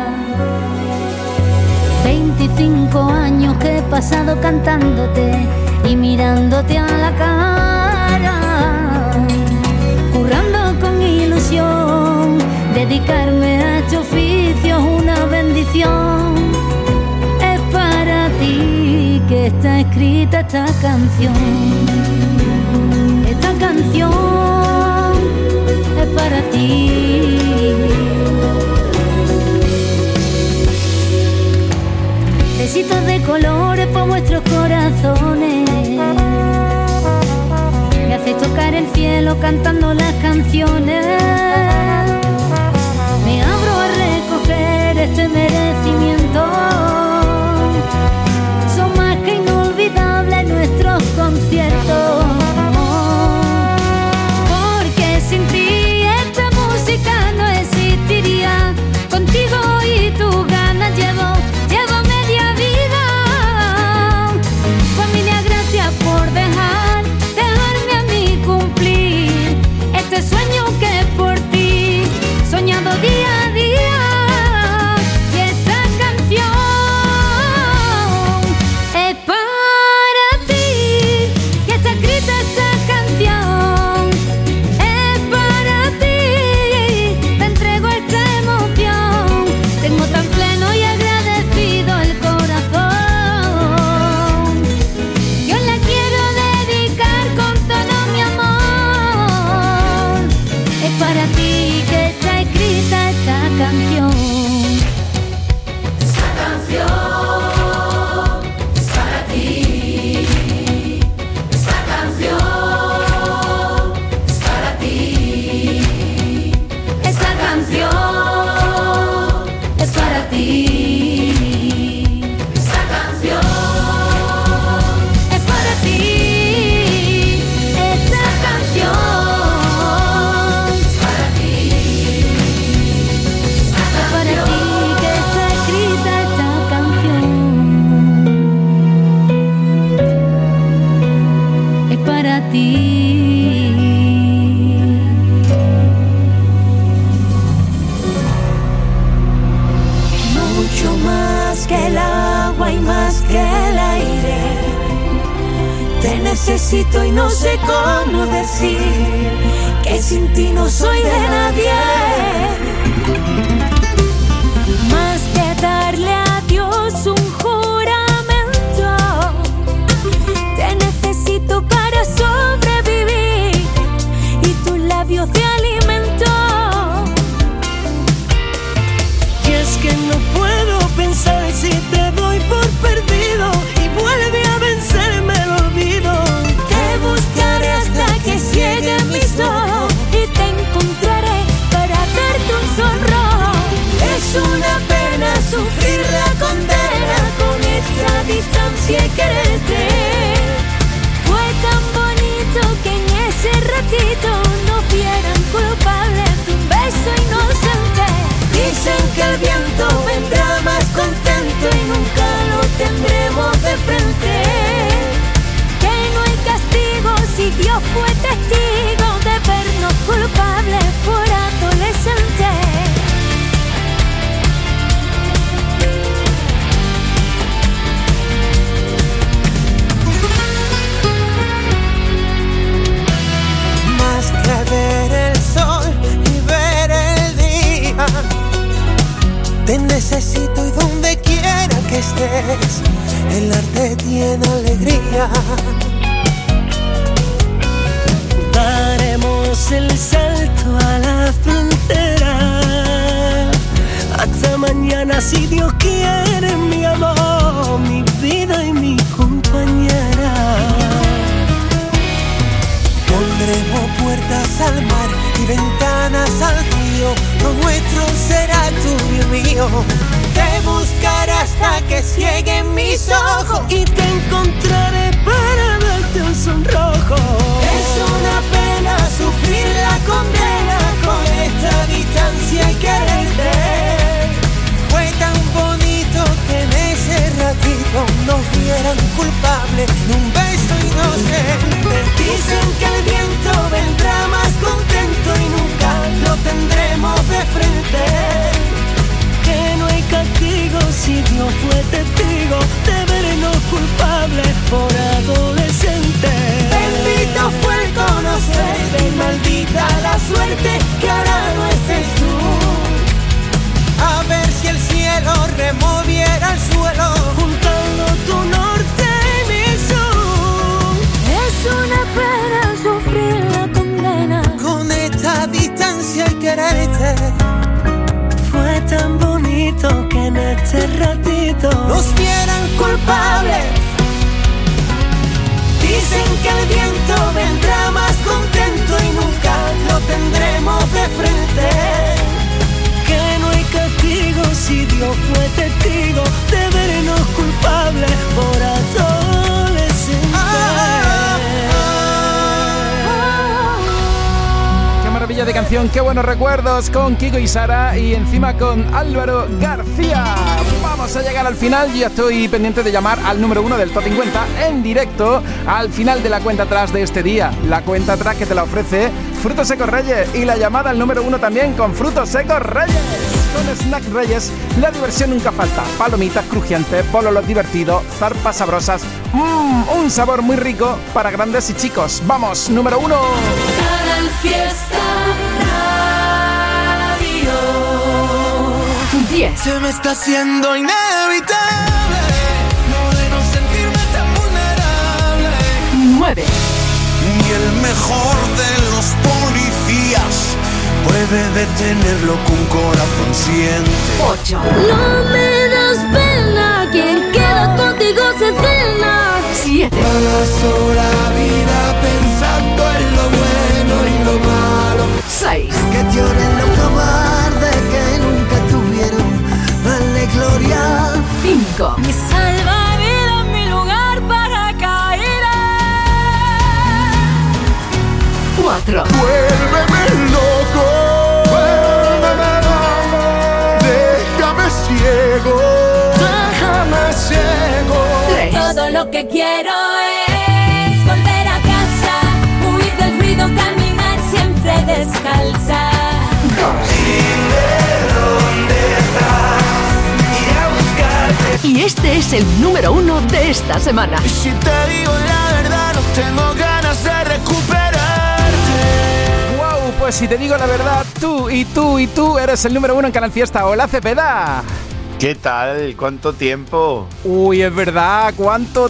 Veinticinco años que he pasado cantándote y mirándote a la cara, currando con ilusión, dedicarme a este oficio es una bendición. Es para ti que está escrita esta canción. Esta canción es para ti. Besitos de colores por vuestros corazones. Me hacéis tocar el cielo cantando las canciones. Me abro a recoger este merecimiento. Son más que inolvidables nuestros conciertos. Porque sin ti esta música no existiría. Contigo y tus ganas llevo, llevo media vida. Familia, gracias por dejar, dejarme a mí cumplir este sueño que por ti soñado día a día. Y esta canción es para ti. Y está escrita esta canción es para ti. Te entrego esta emoción. Tengo tan pleno y agradecido el corazón. Yo la quiero dedicar con todo mi amor. Es para ti que está escrita esta canción. Esta canción es para ti. Esta canción es para ti. Esta canción es para ti. Esta canción es para ti. Esta canción es para ti. Es para ti que está escrita esta canción. Es para ti. Mucho más que el agua y más que el aire. Te necesito y no sé cómo decir que sin ti no soy de nadie. Más que darle a Dios un juramento. Te necesito para sobrevivir y tus labios de alimento. Y es que no puedo pensar si te doy por perdido y vuelve a vencerme el olvido. Te buscaré hasta que cieguen mis ojos y te encontraré para darte un sonrojo. Es una pena sufrir la condena con esta distancia y quererte. Fue tan bonito que en ese ratito nos vieran culpables de un beso inocente. Dicen que el viento vendrá más contento y nunca lo tendremos de frente. Que no hay castigo si Dios fue testigo de vernos culpables por adolescentes. Más que ver el sol y ver el día, te necesito y donde quiera que estés, el arte tiene alegría. Daremos el salto a la frontera. Hasta mañana si Dios quiere, mi amor, mi vida y mi compañera. Pondremos puertas al mar y ventanas al río. Lo nuestro será tuyo y mío. Te buscarás hasta que cieguen mis ojos y te encontraré para darte un sonrojo. Es una pena sufrir la condena con esta distancia y quererte. Fue tan bonito que en ese ratito nos vieran culpables de un beso inocente. Dicen que el viento vendrá más contento y nunca lo tendremos de frente. Que no hay castigo si Dios fue testigo de vernos culpables por adolescentes. Bendito fue el conocerte y maldita la suerte que ahora no estés tú. A ver si el cielo removiera el suelo juntando tu norte y mi sur. Es una pena sufrir la condena con esta distancia y quererte. Fue tan bonito que en este ratito nos vieran culpables. Dicen que el viento vendrá más contento y nunca lo tendremos de frente. Que no hay castigo si Dios fue testigo de vernos culpables por adolescentes. Ah, Qué maravilla de canción, qué buenos recuerdos con Kiko y Sara y encima con Álvaro García. Vamos a llegar al final, yo ya estoy pendiente de llamar al número uno del Top cincuenta en directo al final de la cuenta atrás de este día. La cuenta atrás que te la ofrece Frutos Secos Reyes y la llamada al número uno también con Frutos Secos Reyes. Con Snack Reyes, la diversión nunca falta. Palomitas crujientes, pololos divertidos, zarpas sabrosas. Mmm, un sabor muy rico para grandes y chicos. Vamos, número uno. Canal Fiesta Radio diez. Se me está haciendo inevitable no de no sentirme tan vulnerable. nueve. Ni el mejor de los policías puede detenerlo con corazón siente. ocho. No me das pena, quien queda contigo se cena. siete. Paso la vida pensando en lo bueno y lo malo. seis. Que lloren los cobardes que nunca tuvieron darle gloria. cinco. Mi salvavidas, mi lugar para caer. cuatro. Vuélveme loco, vuélveme loco, déjame ciego, déjame ciego. tres. Todo lo que quiero es volver a casa, huir del ruido, caminar siempre descalza. Dime dónde estás, iré a buscarte. Y este es el número uno de esta semana. Y si te digo la verdad, no tengo ganas de recuperarte. Wow, pues si te digo la verdad, tú y tú y tú eres el número uno en Canal Fiesta. Hola, Cepeda. ¿Qué tal? ¿Cuánto tiempo? Uy, es verdad, ¿cuánto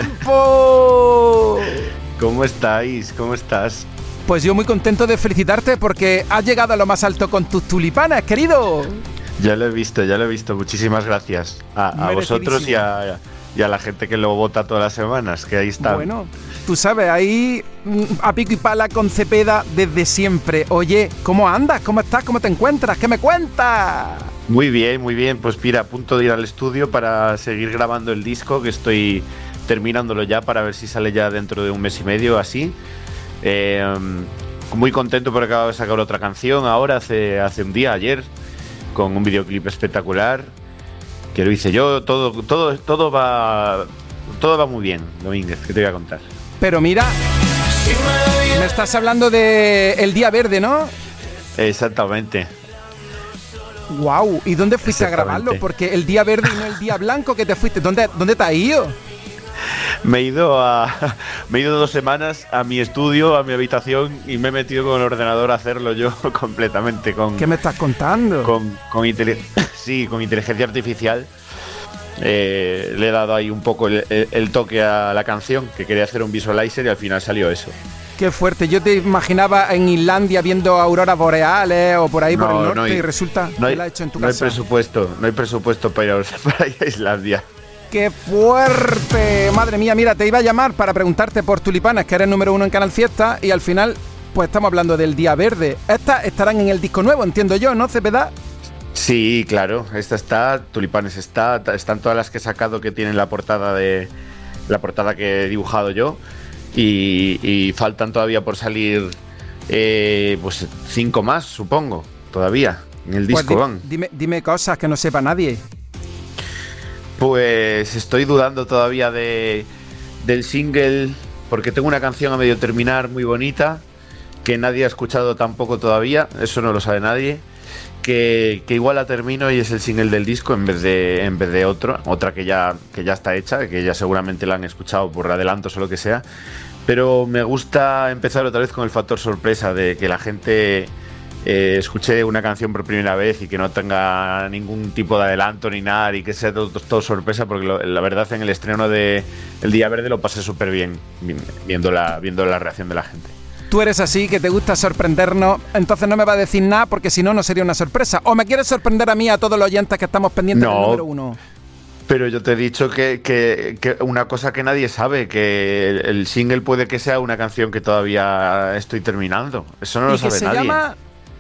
tiempo? ¿Cómo estáis? ¿Cómo estás? Pues yo muy contento de felicitarte porque has llegado a lo más alto con tus tulipanes, querido. Ya lo he visto, ya lo he visto. Muchísimas gracias a, a vosotros y a, y a la gente que lo vota todas las semanas, que ahí está. Bueno, tú sabes, ahí a pico y pala con Cepeda desde siempre. Oye, ¿cómo andas? ¿Cómo estás? ¿Cómo te encuentras? ¿Qué me cuentas? Muy bien, muy bien. Pues mira, a punto de ir al estudio para seguir grabando el disco, que estoy terminándolo ya para ver si sale ya dentro de un mes y medio, así. Eh, muy contento porque acabo de sacar otra canción ahora, hace, hace un día, ayer, con un videoclip espectacular, que lo hice yo. Todo, todo, todo va, todo va muy bien, Domínguez, que te voy a contar. Pero mira, me estás hablando de El Día Verde, ¿no? Exactamente. Wow, ¿y dónde fuiste a grabarlo? Porque el día verde y no el día blanco que te fuiste. ¿Dónde, dónde te has ido? Me he ido a me he ido dos semanas a mi estudio, a mi habitación, y me he metido con el ordenador a hacerlo yo completamente. Con, ¿Qué me estás contando? Con, con, intele- sí, con inteligencia artificial. Eh, le he dado ahí un poco el, el, el toque a la canción, que quería hacer un visualizer y al final salió eso. Qué fuerte, yo te imaginaba en Islandia viendo auroras boreales o por ahí no, por el norte, no hay, y resulta no hay, que la has hecho en tu no casa. No hay presupuesto, no hay presupuesto para ir, para ir a Islandia. ¡Qué fuerte! Madre mía, mira, te iba a llamar para preguntarte por Tulipanes, que eres número uno en Canal Fiesta, y al final, pues estamos hablando del Día Verde. Estas estarán en el disco nuevo, entiendo yo, ¿no, Cepeda? Sí, claro, esta está, Tulipanes está, están todas las que he sacado que tienen la portada de la portada que he dibujado yo y, y faltan todavía por salir eh, pues cinco más, supongo, todavía en el disco pues di, van. Dime, dime cosas que no sepa nadie. Pues estoy dudando todavía de del single porque tengo una canción a medio terminar muy bonita que nadie ha escuchado tampoco todavía, eso no lo sabe nadie. Que, que igual la termino y es el single del disco en vez de en vez de otro, otra que ya que ya está hecha, que ya seguramente la han escuchado por adelantos o lo que sea, pero me gusta empezar otra vez con el factor sorpresa de que la gente eh, escuche una canción por primera vez y que no tenga ningún tipo de adelanto ni nada y que sea todo, todo sorpresa, porque lo, la verdad en el estreno de El Día Verde lo pasé súper bien viendo la, viendo la reacción de la gente. Tú eres así, que te gusta sorprendernos, entonces no me va a decir nada porque si no, no sería una sorpresa. ¿O me quieres sorprender a mí, a todos los oyentes que estamos pendientes no, del número uno? Pero yo te he dicho que, que, que una cosa que nadie sabe, que el, el single puede que sea una canción que todavía estoy terminando. Eso no lo sabe nadie. ¿Y que se llama?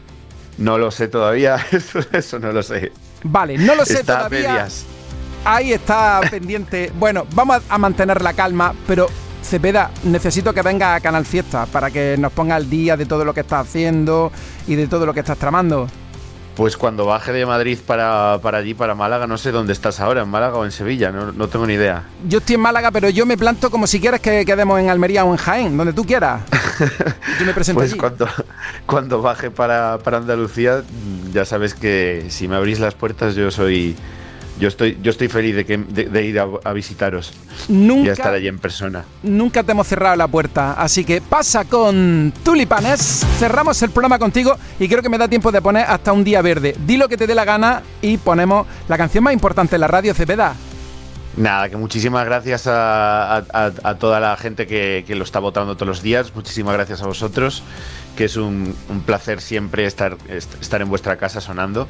No lo sé todavía, eso, eso no lo sé. Vale, no lo sé está todavía. Medias. Ahí está pendiente. Bueno, vamos a mantener la calma, pero... Cepeda, necesito que venga a Canal Fiesta para que nos ponga al día de todo lo que estás haciendo y de todo lo que estás tramando. Pues cuando baje de Madrid para, para allí, para Málaga, no sé dónde estás ahora, en Málaga o en Sevilla, no, no tengo ni idea. Yo estoy en Málaga, pero yo me planto como si quieres que quedemos en Almería o en Jaén, donde tú quieras. Yo me presento pues allí. Cuando, cuando baje para, para Andalucía, ya sabes que si me abrís las puertas yo soy... Yo estoy, yo estoy feliz de, que, de, de ir a, a visitaros nunca, y a estar allí en persona. Nunca te hemos cerrado la puerta, así que pasa con Tulipanes, cerramos el programa contigo y creo que me da tiempo de poner hasta Un Día Verde. Di lo que te dé la gana y ponemos la canción más importante en la radio, Cepeda. Nada, que muchísimas gracias a, a, a toda la gente que, que lo está votando todos los días, muchísimas gracias a vosotros, que es un, un placer siempre estar, estar en vuestra casa sonando.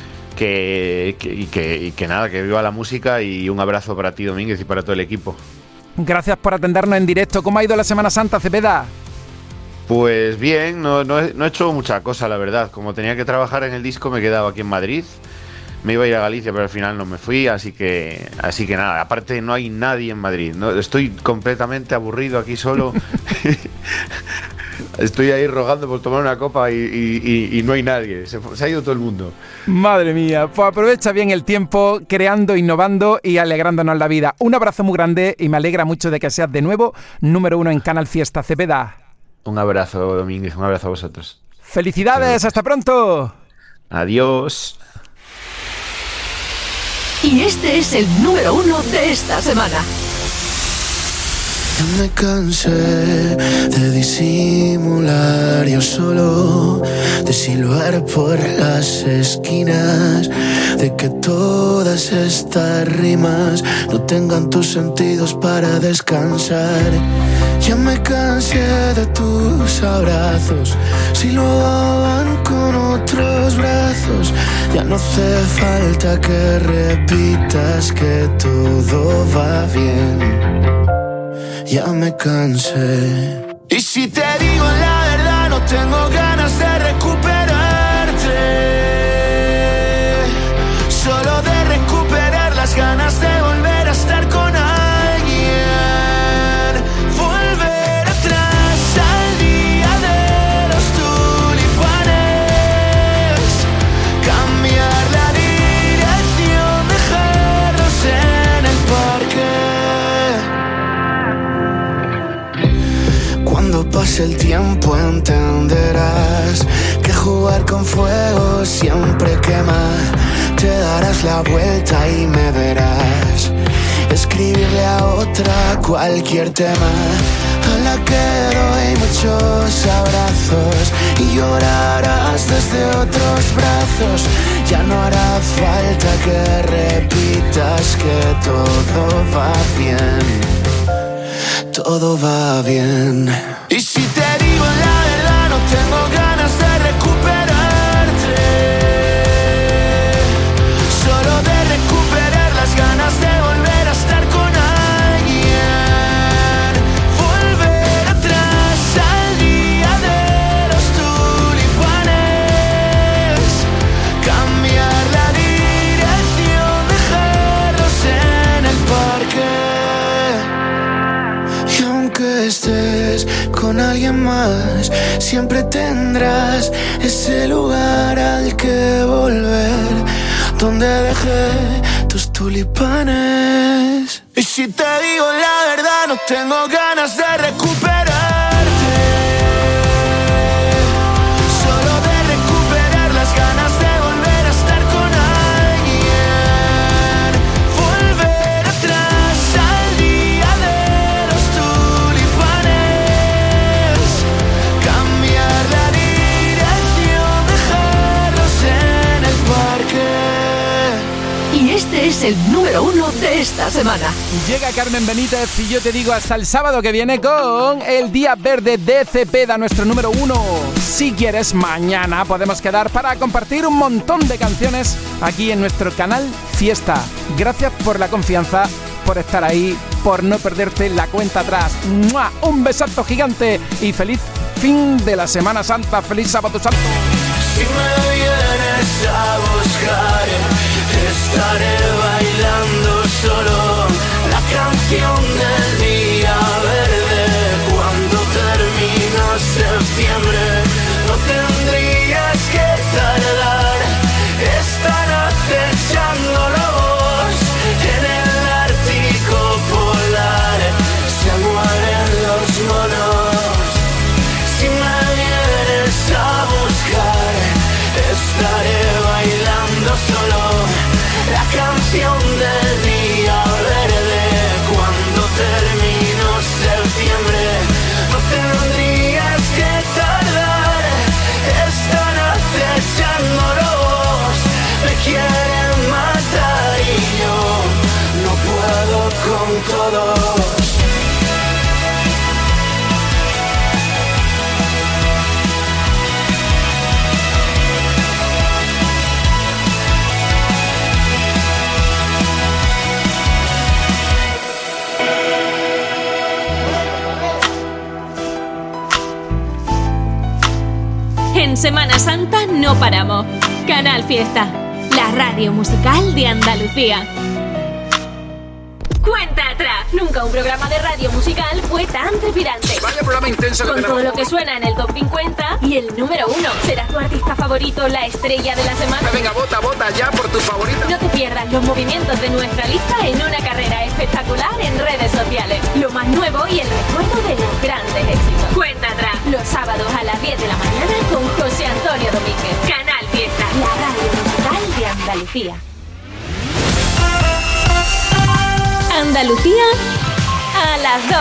Que, que, y, que, y que nada, que viva la música y un abrazo para ti, Domínguez, y para todo el equipo. Gracias por atendernos en directo. ¿Cómo ha ido la Semana Santa, Cepeda? Pues bien, no, no, he, no he hecho mucha cosa, la verdad. Como tenía que trabajar en el disco, me he quedado aquí en Madrid. Me iba a ir a Galicia, pero al final no me fui, así que así que nada. Aparte, no hay nadie en Madrid, ¿no? Estoy completamente aburrido aquí solo. Estoy ahí rogando por tomar una copa y, y, y, y no hay nadie. Se, se ha ido todo el mundo. Madre mía, pues aprovecha bien el tiempo creando, innovando y alegrándonos la vida. Un abrazo muy grande y me alegra mucho de que seas de nuevo número uno en Canal Fiesta, Cepeda. Un abrazo, Domínguez, un abrazo a vosotros. ¡Felicidades! ¡Hasta pronto! Adiós. Y este es el número uno de esta semana. Ya me cansé de disimular yo solo, de silbar por las esquinas, de que todas estas rimas no tengan tus sentidos para descansar. Ya me cansé de tus abrazos, silbaban con otros brazos. Ya no hace falta que repitas que todo va bien. Ya me cansé. Y si te digo la verdad, no tengo ganas de recuperarte, solo de recuperar las ganas de volver a estar con alguien, volver atrás al día de los tulipanes, cambiar la dirección, dejarlos en el parque. Cuando pase el tiempo entenderás que jugar con fuego siempre quema. Te darás la vuelta y me verás escribirle a otra cualquier tema, a la que doy muchos abrazos, y llorarás desde otros brazos. Ya no hará falta que repitas que todo va bien, todo va bien. Y si te digo la verdad, no tengo ganas de recuperarte, solo de recuperar las ganas de volver a estar con alguien, volver atrás al día de los tulipanes, cambiar la con alguien más, siempre tendrás ese lugar al que volver, donde dejé tus tulipanes. Y si te digo la verdad, no tengo ganas de recuperarte, solo de recuperar las ganas de volver a estar con alguien, volver atrás al día de los tulipanes, cambiar la dirección, dejarlos en el parque. Y este es el número uno de esta semana. Llega Carmen Benítez y yo te digo hasta el sábado que viene con el Día Verde de Cepeda, nuestro número uno. Si quieres, mañana podemos quedar para compartir un montón de canciones aquí en nuestro canal Fiesta. Gracias por la confianza, por estar ahí, por no perderte la cuenta atrás. ¡Mua! Un besazo gigante y feliz fin de la Semana Santa. ¡Feliz Sábado Santo! Si me vienes a buscar, estaré bailando solo la canción del día verde. Cuando termina septiembre, no tendrías que tardar. Están acechando lobos en el Ártico polar. Se mueren los monos. Si me vienes a buscar, estaré bailando solo la canción del día verde. Cuando termino septiembre, no tendrías que tardar. Están acechando lobos, me quieren matar y yo no puedo con todos. En Semana Santa no paramos. Canal Fiesta, la radio musical de Andalucía. Cuenta atrás. Nunca un programa de radio musical fue tan trepidante. Vaya programa intenso que Con tenemos. todo lo que suena en el top cincuenta y el número uno. ¿Será tu artista favorito la estrella de la semana? Venga, vota, vota ya por tu favorita. No te pierdas los movimientos de nuestra lista en una carrera espectacular en redes sociales. Lo más nuevo y el recuerdo de los grandes éxitos. Cuenta atrás. Los sábados a las diez de la mañana con José Antonio Domínguez. Canal Fiesta, la radio musical de Andalucía. Andalucía a las dos.